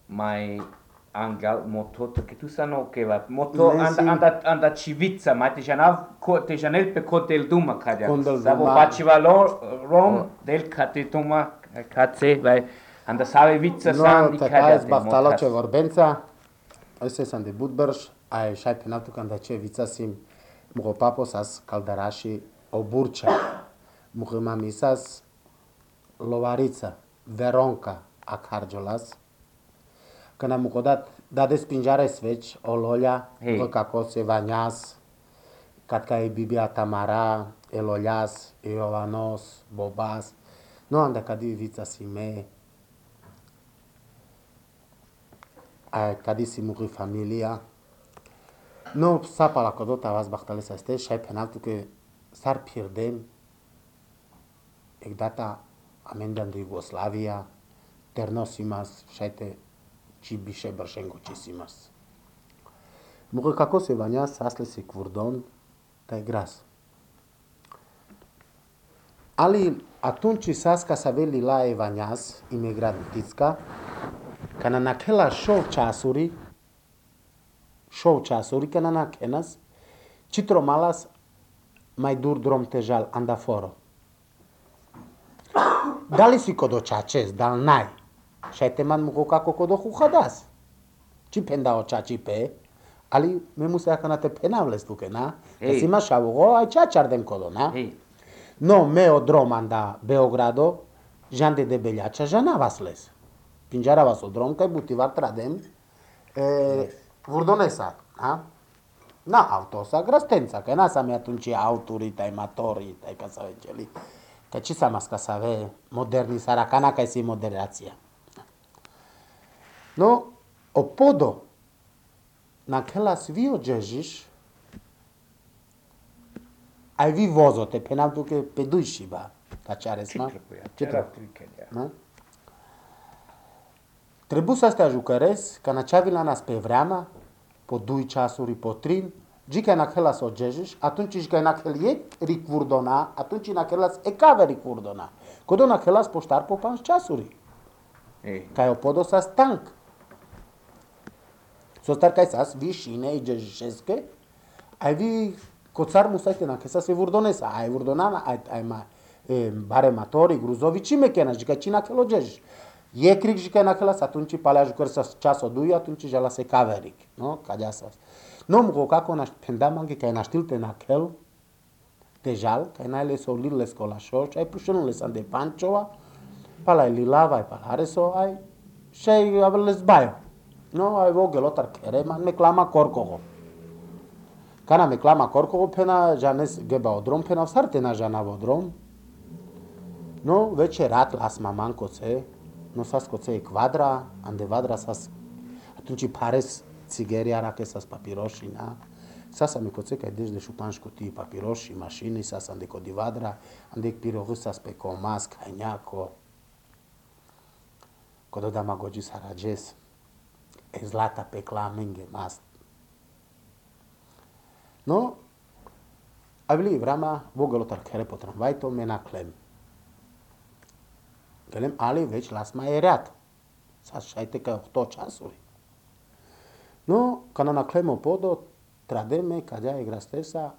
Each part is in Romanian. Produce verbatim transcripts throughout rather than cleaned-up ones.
mai angal moto che tu sanno che va moto anda anda anda civizza ma te jana te janel pe cotel duma cadia sabo paci valor rom del cate toma cace vai anda save vița san di cadia te baftala ce vorbența ese san de budberș ai șai penaltul când ce vița sim mugo papos as caldarași o burcea mugo mamisas lovarița veronca a carjolas când am ucodat da despinjare sveci ololia cacose vanias catka e bibia tamara elolias iovanos bobas no anda cadi vița sime a cadi simuri familia no sapa la codota vas bachtales este și ai penaltul că s-ar pierdem e data amenda în Iugoslavia ternosimas și ai te ci biše brșengočisimas. Muge kako se vanja sasle se kvurdon, taj gras. Ali atunci saska saveli la evanjas imigranticka, kana nakela show časuri, show časuri kana nakenas, citro malas mai dur drom tejal andaforo. Dali si kodo čačes, dal nai. Și ai teman mugo kako kodo huhadas. Ci penda o chachi pe, ali me musa kana te penavles tu na. Hey. Sima shavugo ai chachardem kodo na. Hey. No me o drom anda Beogrado, jande de beliacha jana vasles. Pinjara vas o drom kai butivar tradem e yes. Vurdonesa, ha? Na autosa grastența, că n-a să mi atunci autorii, tai matorii, tai ca să veceli. Că ce să mas ca să ave modernizarea, cana ca să moderația. No, opodo naquela svio ježiš, ai vi vozote, penaltul că pe duișiba, ta ce are sma? Ce trebuie? Trebuie să stea jucăres, ca na ceavila nas pe vreama, po dui ceasuri potrin, gica naquela so ježiš, atunci gica naquel e ricvurdona, atunci naquela e cave ricvurdona. Codo naquela poștar po panș ceasuri. Ca eu podo să stanc. So star kai sas vi shine i ježišeske, ai vi kocar musajte na kesa se vurdonesa, ai vurdonana, ai ai ma bare matori, gruzovi, cime kena, gica cina kelo ježiš. E cric gica naquela atunci palea jucări să ceaso dui, atunci ja la se caveric, no? Cadea sas. No mu kako na pendamangi kai na stilte naquel tejal, kai na le so lile scolașo, ai pușenule san de panchoa, pala lilava, ai palare so ai, și aveles baio. No, ai vogelo tar kere man me clama corcogo. Kana me clama corcogo pena janes geba odrom pena sarte na jana vodrom. No, večerat las maman coce, no sas coce quadra, ande vadra sas atunci pares țigeria rake sas papiroși, na. Sas mi coce kai deci de șupan șcutii papiroși, mașini, sas ande codivadra, ande pirogâs sas pe comas, cainiaco. Codo damagogi sarages. E zlata pe klamenge mast. No, avili vrama vogelo tar kere po tramvajto mena klem. Gelem ali već las mai ereat. Sa šajte ka ocho časuri. No, kana na klemo podo, trademe kadea e grastesa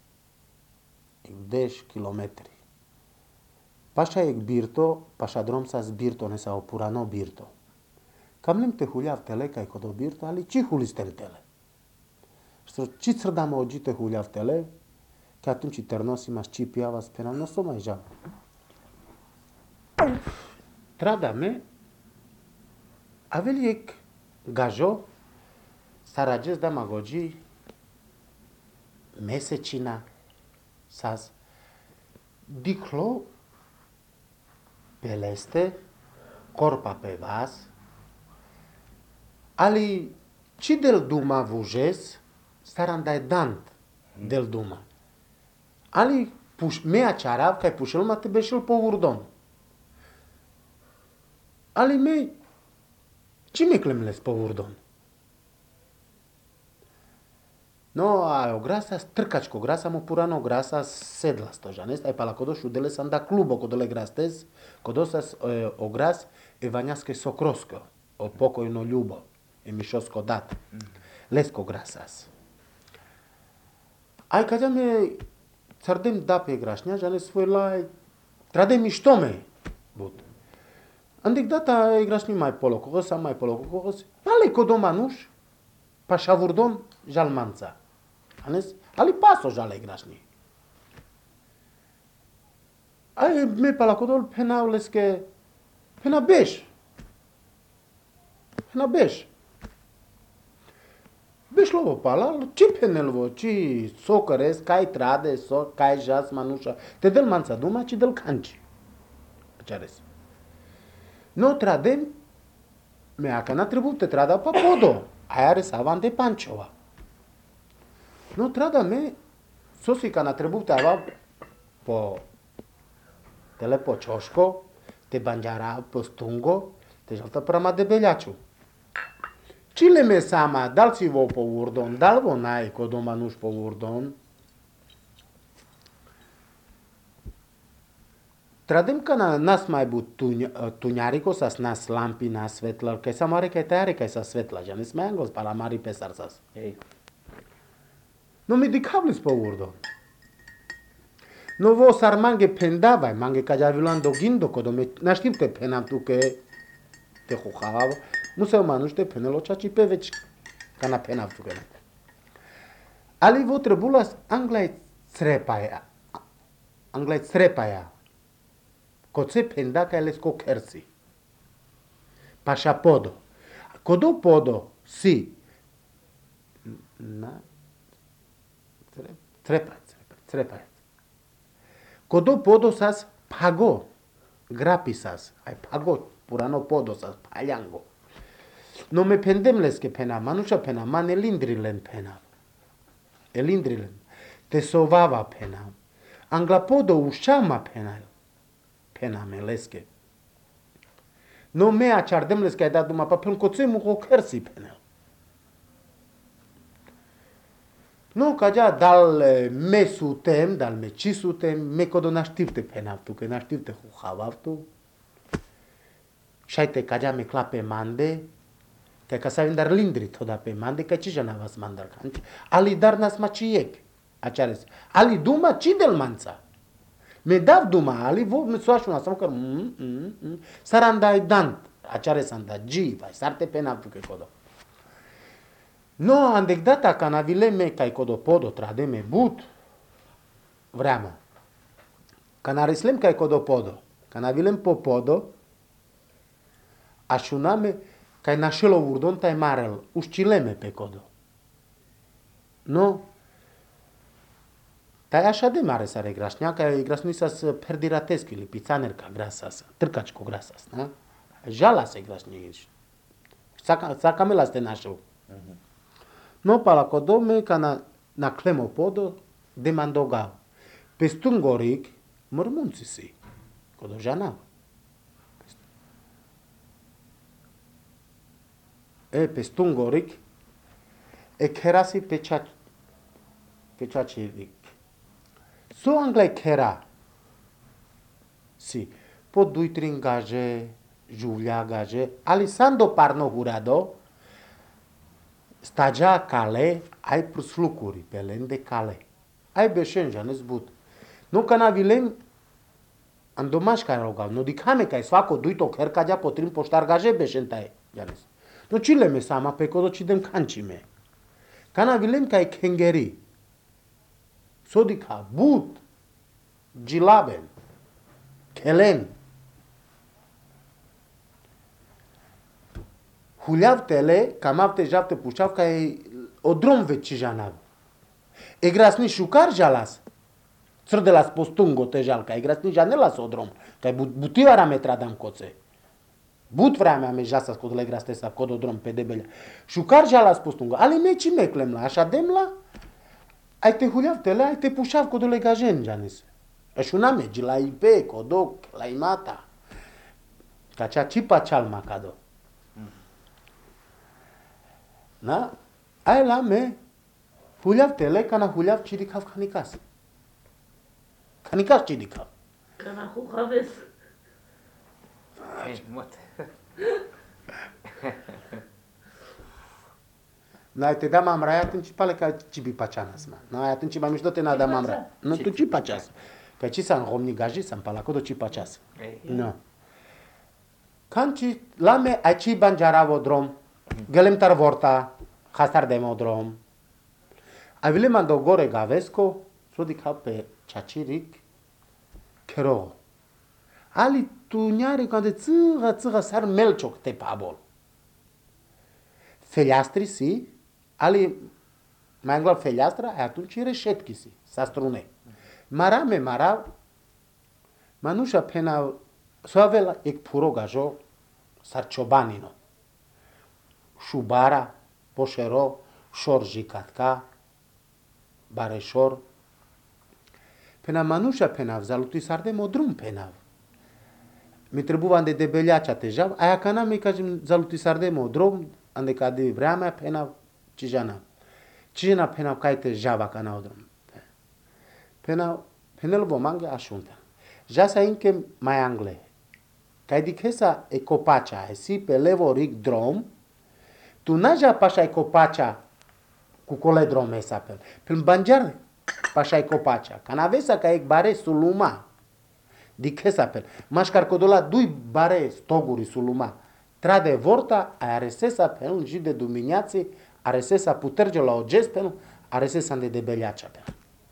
deci kilometri. Paša e birto, paša drom sa zbirto, ne sa opurano birto. Cam nem te huliav tele, ca e codo birto, ali ci hulistem tele. Și ci țrdam ogi te huliav tele, că atunci ternosimas ci piava spera, nu s-o mai jam. Tradame, aveliek gajo, sarages damagogi, mesecina, sas, diclo, peleste, corpa pe vas, ali ci del duma vujes, staram dai dant del duma. Ali puš, mea čarav, kaj pušel ma tebe šel po urdon. Ali me, ci me klemles po urdon? No, a o grasa, trkačko grasa mu purano grasa sedla stožanest, aj pala kodo šudele sam da klubo kodole grastes, kodo sas e, o gras evanjaske sokrosko. o pokojno ljubav, i mi šosko dat, lesko grasas. Aj kada me cardem da pe grašnja, žane svoj laj, trade mi što me, bud. Andek data e grašni mai polo kogos, mai polo kogos, pale kodo manuš, pa šavurdon žal manca. Anes, ali paso žal e grašni. Aj me pala kodol pena uleske, pena beș. Pena beș. Beș lovo pala, ci penelvo, ci socăres, cai trade, so, cai jas manușa. Te del manța duma, ci del canci. Aceares. No tradem, mea că n-a trebuit te trada pa podo. Aia are savan de panciova. No trada me, sosi că n-a trebuit te ava po tele po čoško, te banjara po stungo, te žalta prama debeljaču. Čile me sama, dal si vo po urdon, dal vo naj ko doma nuš po urdon. Tradem că na, nas mai but tunj, tunjariko sas nas lampi na svetla, kaj sam are kaj tare kaj sa svetla, ja ne smengos pala mari pesar sas. Ei. No mi dikablis po urdon. No vo sar mange pendava, mange kajavilan do gindo kodo me naștim te penam tu ke te hohava. Museu manuș te penelo chachi pe veci kana penam tu ke. Ali vo trebulas anglai srepaia. Anglai srepaia. Koce penda ka lesko kersi. Pasha podo. Kodo podo si na trepa, trepa, trepa. Kodo podo sas pago, grapisas, ai pago, purano podo sas, paliango. No me pendem leske pena, manuša pena, man elindrilen pena. Elindrilen. Te sovava pena. Angla podo ușama pena. Pena me leske. No me acardem leske ai dat duma pa pen koțe mu ho kersi pena. No, că ja dal me sutem, dal me ci sutem, me kodo naștivte penavtu, că naștivte huhavavtu. Šajte că ja me klape mande, că ca să dar lindri toda pe mande, că ci jana vas mandar kanci. Ali dar nas maciek, aceares. Ali duma ci del manța. Me dav duma, ali vo me soașu na că mm mm mm. Sarandai dant, aceares anda gi, vai sarte penavtu că kodo. No, andek data ca navile me kai kodo podo trademe but vreama. Ca narislem kai kodo podo. Ca navilem po podo așuname kai našelo urdon tai marel ușcileme pe kodo. No, tai așa de mare sare grașnea, ca grașnui sas perdiratescu ili pițaner ca grasas, trcaci cu grasas, na? Jala se grașnea ești. Saca me la ste našel. No pala kodo me ca na, na klemo podo demandogau. Pe stungoric mărmunți si. Kodo jana. E pe stungoric e kerasi pe cea pe cea ce ric. So anglai kera. Si. Po dui trin gaje, Julia gaje, Alisando parno hurado. Stagea cale, ai plus lucruri pe len de cale. Ai beșen, janes but. Nu că navilem andomaș care rogau, nu dicame că ai sfaco duito cher ca ja potrim poștar gaje beșen tai, janes. Nu cile me sama pe codo ci dem cancime. Ca navilem că ai kengeri. Sodica, but, gilaben, kelen. Huljavtele, kamavte javte pușav, ca e o drom veci janav. E grasni șucar jalas. Țr de las postungo te jal, ca e grasni janelas o drom. Ca e butivara metradam coțe. But vrea mea me jasa scodele graste sa cod o drom pe debelea. Șucar jalas postungo. Ale meci meclem la, așa dem la. Ai te huljavtele, ai te pușav codele gajen janis. Așuna megi la ipe, codoc, la imata. Ca cea cipa cealma cado. Na, ai la me huliav tele kana huliav chidikav khanikas. Khanikas chidikav. Kana huhaves. Ești mut. Noi te dam amraia atunci pale ca cibi pacianas, ma. Noi atunci mai mișto te na dam amraia. Nu tu ci pacias. Că ci san romni gaji san pala codo ci pacias. No. Kanci lame aici banjaravo drom. Gelem tar vorta, hastar demo drom. Avile mando gore gavesco, so di pe chachirik kero. Ali tunyari când țâră țâră sar melciok te pabol. Fereastri si, ali mai angol fereastra, e atunci reșetchi si, sa strune. Mara me mara, manusha pena, soavela ek puro gajo, sar ciobanino. Șubara, poșero, șorjicatka, bareșor. Pena manusha penav, zaluti sarde modrum penav. Mi trebuva de debeliacea tejav, aia cana mi ca zaluti sarde modrum, ande ca de vremea penav, cijana. Cijana penav ca te java cana odrum. Penav, penel vomange așunta. Jasa inke mai angle. Ca dikesa e copacea, e si pe levo ric drom, tu naja pașa e copacea cu cole drome sapel. Prin banjar pașa e copacea. Canavesa ca e bare suluma. Dikesa pel. Mașcar codola dui bare stoguri suluma. Trade vorta, a aresesa pe un zi de duminiații, aresesa puterge la o gespel, aresesa de debeliacea pe.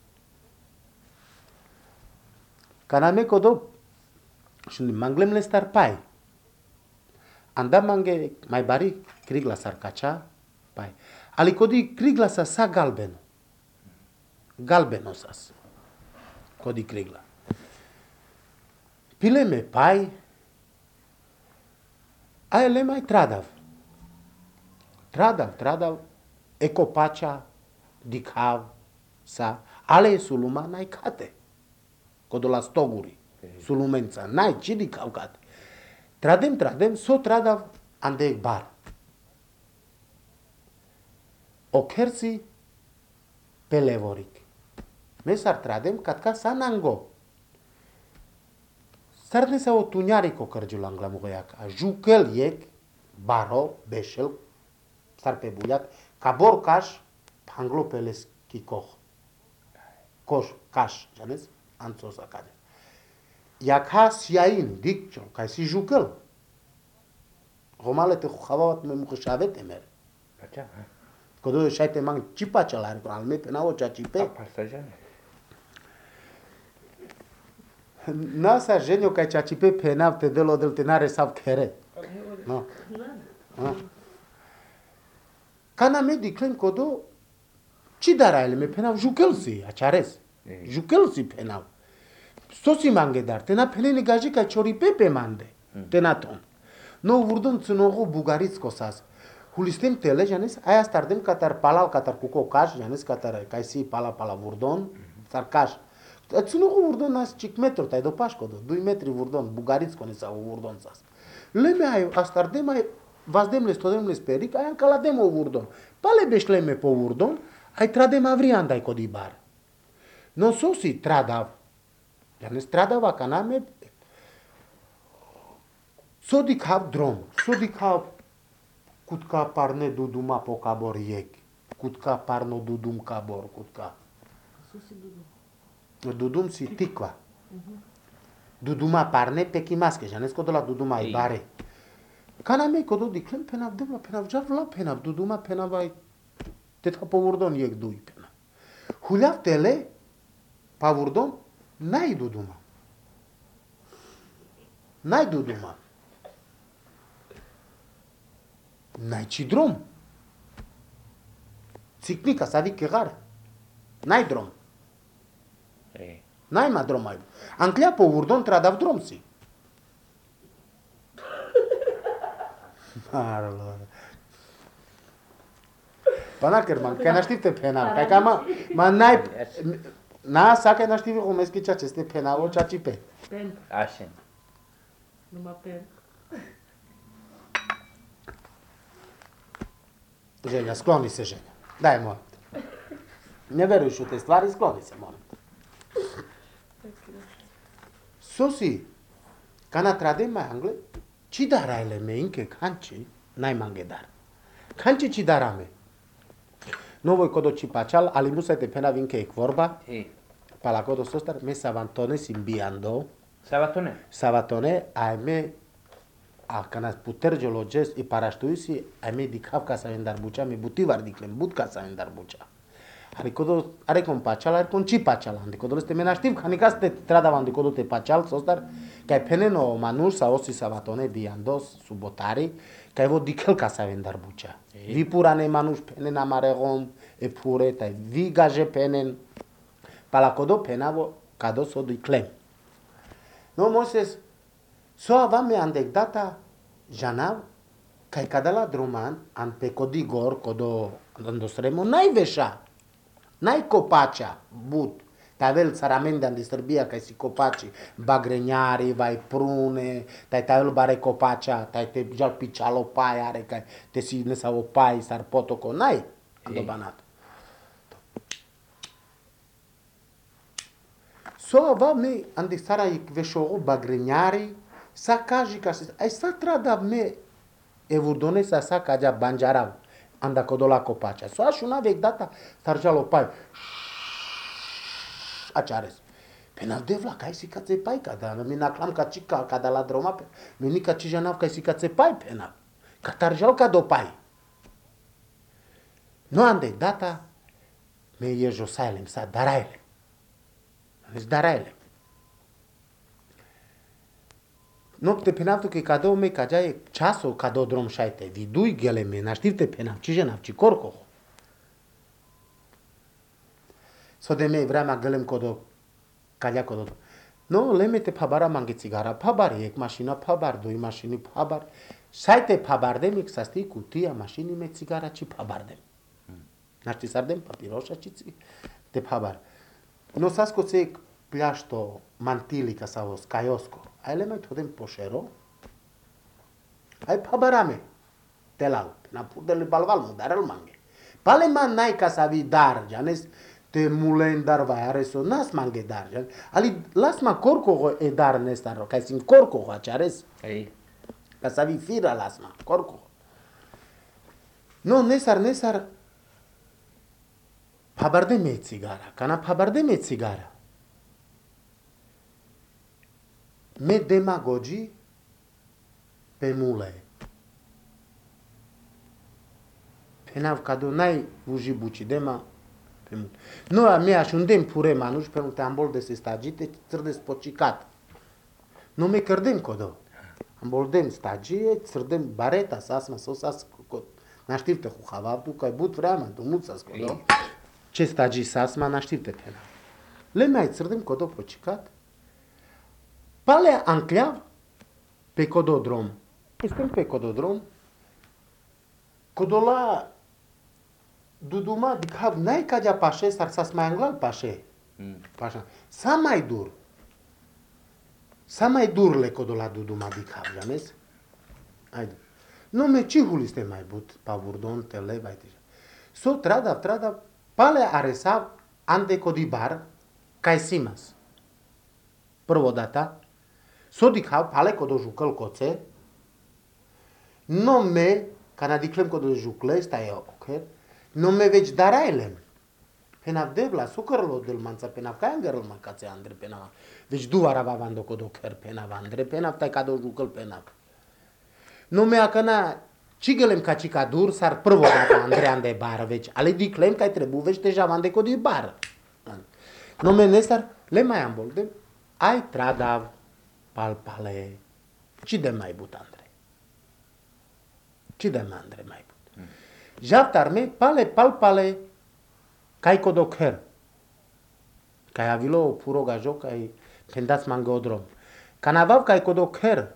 Caname codo și manglem le star pai. Anda mange mai bari krigla sarcacea pai. Ali codi krigla sa sa galbeno. Galbeno sas. Codi krigla. Pileme pai. Aele mai tradav. Tradav, tradav. Ecopacea, dikhav, sa. Ale suluma n-ai cate. Codola stoguri. Sulumența. N-ai ci dikhav cate. Tradem, tradem, so tradav ande bar. O kersi pelevoric. Mesar tradem katka sanango. Sarne sa o tunyari ko kărgiul angla mugoiac. Jukel yek baro beșel sar pe buliac cabor caș panglo peles kikoh. Coș caș, janes anțos acade. Iacha siain diccio, ca si jukel. Romale te khavavat me mukhshavet emer. Pacha. Codo shaite mang chipa chalar con alme pena o chachipe. Pasajane. Nasa genio ca chachipe pena te delo del tenare sav khere. No. No. Kana me diclen codo ci daraile me pena jukelsi achares. Jukelsi pena. Sosi mange dar tena peleni gaji ca chori pepe mande. Tenaton. No vurdun tsunogo bugaritz cosas. Hulistem tele janis aia stardem catar palal catar cuco caș janis catar caisi pala pala vurdon sar caș. Tsunogo vurdon nas cic metru tai do pașco do doi metri vurdon bugaritz conesa vurdon sas. Leme ai astardem ai vazdem le stodem le speric aia caladem o vurdon. Pale beșleme po vurdon ai tradem avrian dai codibar. No sosi tradav. Janis tradava caname so dikhav drom, so dikhav kutka parne duduma po kabor yek, kutka parno dudum kabor, kutka. Dudum si tikva. Duduma parne pekimaske, janes kodo la duduma i bare. Kana me kodo diklem penav demla penav jar vla penav duduma penav ai tetka po vurdon yek dui penav. Huljav tele pa vurdon n-ai duduma. N-ai duduma. N-ai ci drum. Țicnica să adică care. N-ai drum. N-ai mai drum mai. Anclea pe urdon tradav drum si. Marlor. Pana kerman, că n-aș te penal. Că cam ma n-ai na sa că n-aș ști cum este ceea ce este penal o ceea ce pe. Pen. Așa. Numai pen. Женя, склони се, Женя. Дай, моля. Не веруеш от тези ствари, склони се, моля. Соси, кана траде mai angle, ci daraile me inke kanci, n-ai mangedar. Canci ci darame. Nu voi codo ci pacial, alimusa te pena vin che vorba. Ei. Pala codo sostar me savantone simbiando. Sabatone? Savatone ai me a canas puter geologes i parastuisi ai me di capca sa vendar bucea mi butivar di clem butka sa vendar bucea. Are codo are con pacial are con ci pacial andi codo este menastiv canicas te tradavan di codo te pacial sostar che peneno manus sa osi savatone biandos subotari che vo di kelka sa vendar bucea. Vi purane manus penen amaregom e pure tai vi gaje penen pala codo penavo cado so di clem. No, Moses, so avame anecdata janav, kai kadala druman, an pe codi gor, codo andostremo, n-ai veșa, n-ai copacea, but, tavel saramende an disturbia, kai si copaci, bagregnari, vai prune, tai tavel bare copacea, tai te jal piccialo pai are, kai te si nesa o pai, sar potoco, n-ai, andobanat. So avame andi sara ik veșoru bagregnari, sa kaji ca ai sa trada me evurdone sa sa kaja banjarav anda codola copacea. So așuna vec data sarjalo pai. Achares. Pena devla kai si kace pai kada mi naklam ka chika kada la droma pe. Mi ka chijanav kai si kace pai pena. Ka tarjal ka do pai. No ande data me e josailem sa daraile. Is daraile. Nopte penavtu că cadou me cajaie ceasul cadou drom șaite. Vidui gele me naștivte penav, ci jenav, ci corco. So de me vremea gălem codo caja codo. No lemete pabara mangi țigara pabar, ec mașina pabar, doi mașini pabar. Șaite pabar de mic sasti cutia mașini me țigara ci pabar de. Naști sardem papiroșa ci te pabar. No sa scoțe pleašto mantilica sau scaiosco. Ai le mai todem poșero? Ai pabarame. Telal. Na pudele balval mu dar el mange. Pale man nai ca sa vi dar, janes te mulen dar vai are so nas mange dar. Jan. Ali las ma corco e dar nestar, ca sin corco achares. Ei. Ca sa vi fira las ma corco. No nesar nesar pabarde me țigara. Cana pabarde me țigara. Me demagogi pe mule. Penav cado n-ai uji buci dema pe mule. No, a mea și undem pure manuș pe un teambol de se stagite, țârde spocicat. No me cărdem codo. Amboldem stagie, țârdem bareta, sasma, so sas, naștivte cu havaptu, că ai but vreama, dumut sas codo. Ce stagi sasma, naștivte pena. Le mai țârdem codo pocicat. Pale ancleav pe cododrom. Suntem pe cododrom. Codola duduma dikhav n-ai cagea pașe, s-ar să mai anglal pașe. Mm. Pașa. Sa mai dur. Sa mai dur le codola duduma dikhav, james? Haide. Nu me cihul este mai but, pavurdon, tele, vai deja. So trada, trada, pale aresa ande codibar, cai simas. Prvo data, so dikhav pale codo jucăl coțe, no me, ca na diclem codo jucle, stai ok, no me veci darailem. Penav devla, sucărlo del manța, penav ca angărl mancațe andre, penav. Veci du arava vando codo ker, penav andre, penav tai cado jucăl, penav. No me acana, cigelem ca cica dur, s-ar prvo data andre ande bar, veci, ale diclem ca trebu, veci deja vande codo bar. No me nesar, le mai amboldem, ai tradav, palpale, ci de mai but, Andre? Ci de mai, Andre, mai but? Mm. Javtarme, pale, palpale, cai codocher. Cai avilo puro gajo, cai pendas mangodrom. Canavav cai codocher.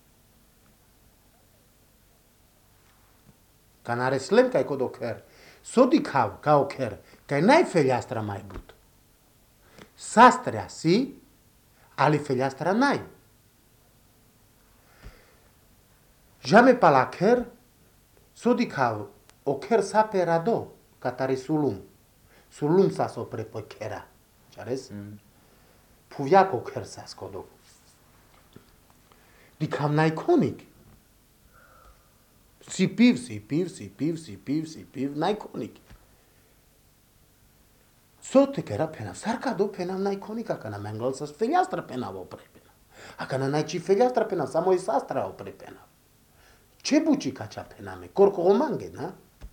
Canareslem cai codocher. Sodicav, ca ocher, cai n-ai feliastra mai but. Sastrea, si, ali feliastra n-ai. Jame palacher, sodicav, ocher sape rado, catare sulum. Sulum sa sopre pochera. Chares? Mm. Puviac ocher sa scodo. Dicam n-ai conic. Sipiv, sipiv, sipiv, sipiv, sipiv, n-ai conic. Sote că era pena, sarcado pena n-ai conica, că n-am angol să fereastra pena o prepena. A că n-ai ci fereastra pena, să moi sastra o prepena. Ce buci ca cea pena me, corco o manghe, na?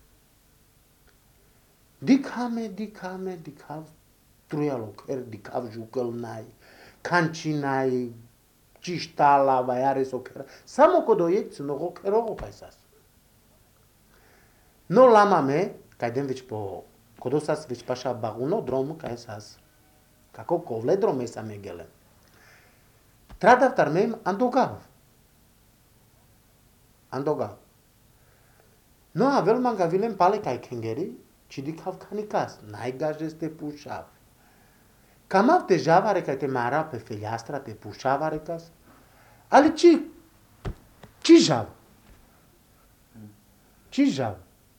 Dicame, dicame, dicav, truia locer, dicav jucăl n-ai, canci n-ai, ciștala, vaiare socera. Samo kodoiec, no rokero paisas. No lama me, kaj den već po kodosas već paša baguno drom kaj sas. Kako kovle drome sa me gele. Tradav tarmem andogav. Andogav. No avel mangavilem pale kaj kengeri, cidikav canikas, n-ai gajes te pușav. Camav te javare kaj te mara pe fereastra te pușavare cas. Ale ce? Ce jav? Ce jav?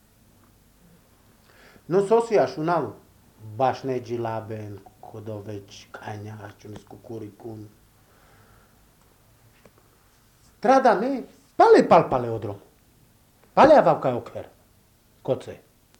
No sosi așunal bașnegi laben, codoveci, caña, așunis cu curicun. Trada me, pale pal paleodrom. Pale avav ca ocher. Coțe.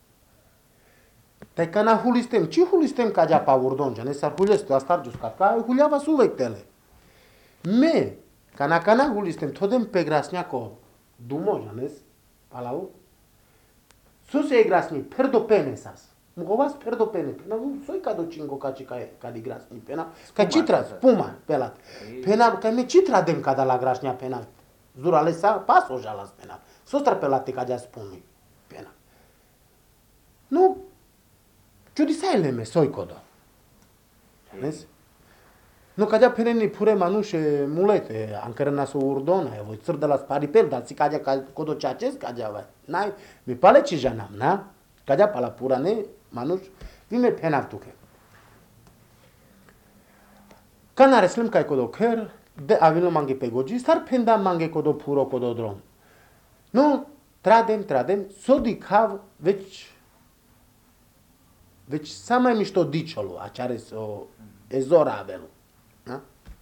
Tai kana hulistem, ce hulistem ca ja pa urdon, jane sar hulestu astar juscat, ca huliava suvectele. Me, kana kana hulistem, todem pe grasniaco dumo, janes, palau. Suse e grasni, perdo pene sas. Mugovas perdo pene, pena soi ca do cingo ca ci ca di grasni, pena, ca citra, spuma, pelat. Pena, ca me citra dem ca da la grasnia pena. Zurale sa, paso jalas pena. Sostra pelate ca ja spumi, pena. Nu, giudisaile me soi codo. Janes? No caja pereni pure manușe mulete, ancăre naso urdona, voi țăr de la sparipel, dar si caja codo ceaces caja vai. N-ai, mi pale ci janam, na? Caja pala purane, manuș, vime penav tuke. Kana reslim kai codo ker, de avilo mange pegoji, star penda mange codo puro codo drom. No, tradem, tradem, sodi cav, veci, veci sa mai mișto diciolu, aceare so ezora avelu. Da?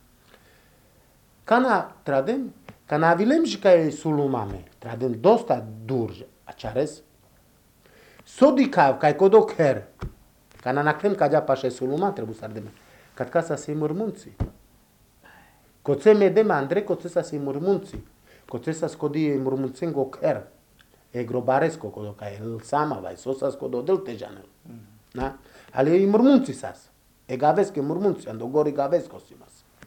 Kana tradem, kana avilem și ca e sulumame, tradem dosta dur aceares, sodicav, ca e codocher, kana naclem ca ja pașa e suluma, trebuie să ardeme, cat ca să se mărmunți. Coțe medem Andrei, coțe să se mărmunți, coțe să scodi e mărmunțen gocher, e grobaresco codo, ca el sama, vai, sosa scodo del tejanel. Da? Ale e mărmunți sas. E gavesc, e murmunți, andogori gavesc osimas.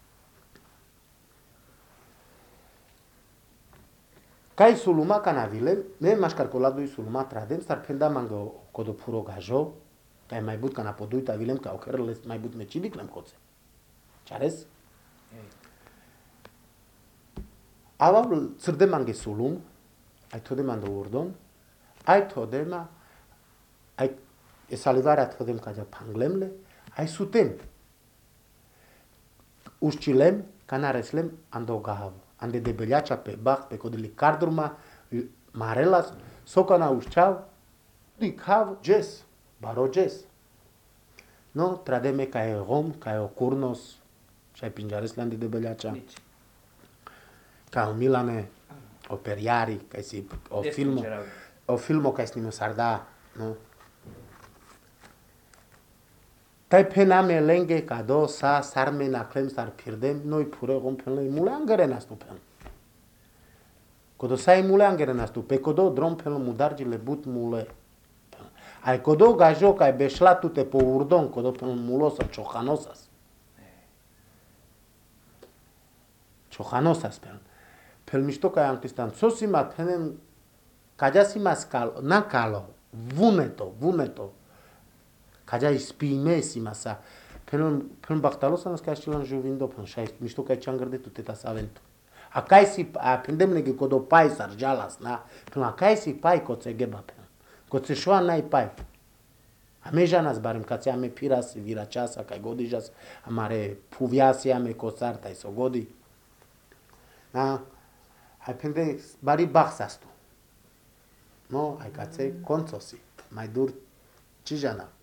Kai suluma canavile, me maș calculadui suluma tradem, star penda mango codo puro gajo, kai mai but cana poduita vilem ca ocherele mai but me civic lem coțe. Chares? Ava țârde mange sulum, ai tode mando urdon, ai tode ma, ai e salivarea todem ca ja panglemle, ai sutem. Ușcilem, canareslem, andogav. Ande de beliacea pe bac, pe codele cardurma, marelas, socana ușceav, dicav, ges, baro ges. No, trademe ca e rom, ca e o curnos, și ai pingearesle ande de beliacea. Ca o milane, o periari, ca si, o filmo, o filmo ca si sarda, no? Tai pena me lenge cado sa sarme na clem sar pirdem noi pure rompele mule angere nastu pen. Codo sai mule angere nastu pe codo drom pe mudargile but mule. Ai codo gajo kai beșla tu te po urdon codo pe mulosa chohanosas. Chohanosas pen. Pel misto kai antistan sosima penen kajasima skal na kalo vuneto vuneto. Caja ispimesima sa. Pelon pelon bactalos să nască și la juvindo până și mișto că ce angăr de tu teta să avem. Acai si aprendem nege codo pai sarjalas na. Până acai si pai coțe geba pe. Coțe șoa n-ai pai. Ame janas barem ca ți ame piras viraceasa ca godijas amare puviasi ame coțar tai so godi. Na. Ai pende bari baxas tu. No, ai ca ți conțosi. Mai dur ci jana.